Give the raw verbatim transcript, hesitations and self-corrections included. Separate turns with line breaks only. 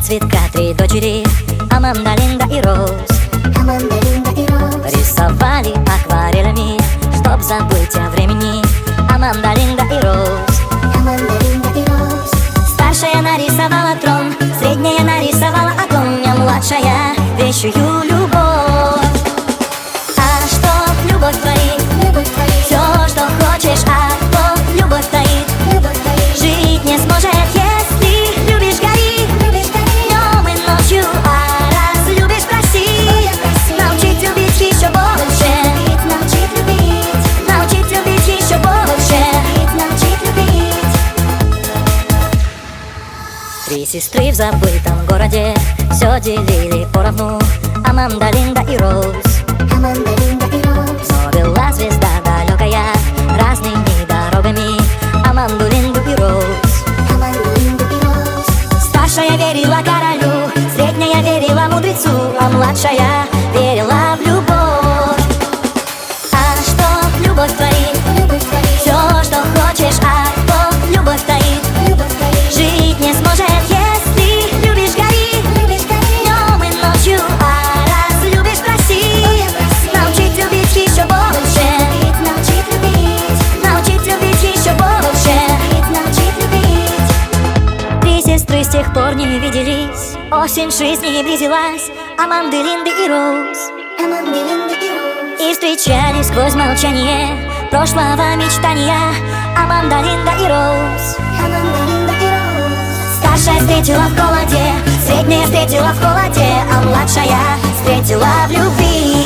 цветка три дочери, Аманда, Линда и Роуз.
Аманда, Линда и Роуз
Рисовали акварелями, чтоб забыть о времени, Аманда, Линда и Роуз.
Аманда, Линда и Роуз
Старшая нарисовала трон, средняя нарисовала огонь, а младшая вещую любовь. А что любовь творит?
Любовь творит,
Все, что хочешь, а то любовь творит.
любовь творит,
Жить не сможет, если любишь, гори.
любишь, гори.
Днем и ночью, а раз любишь, проси.
Ой, я проси.
Научить любить еще больше.
Любить, научить любить,
Научить любить еще больше.
любить, научить любить.
Три сестры в забытом городе все делили поровну, Аманда, Линда и Роуз.
Аманда, Линда и Роуз
Но была звезда далекая разными дорогами, Аманду, Линду и Роуз.
Аманда, Линда и Роуз
Старшая верила королю, средняя верила мудрецу, а младшая верила в любовь. А что любовь творит?
любовь творит,
Все, что хочешь, а то любовь творит.
любовь творит,
Жить не сможет, если любишь, гори.
любишь, гори.
Днем и ночью, а раз любишь, проси.
Ой, я проси.
Научить любить еще больше.
Любить, научить любить,
Научить любить еще больше.
любить, научить любить.
Три сестры с тех пор не виделись, осень жизни близилась, Аманды, Линды и Роуз.
Аманда, Линда и Роуз
И встречались сквозь молчание прошлого мечтания, Аманда, Линда и Роуз.
Аманда, Линда и Роуз
Старшая встретила в холоде, средняя встретила в холоде, а младшая встретила в любви.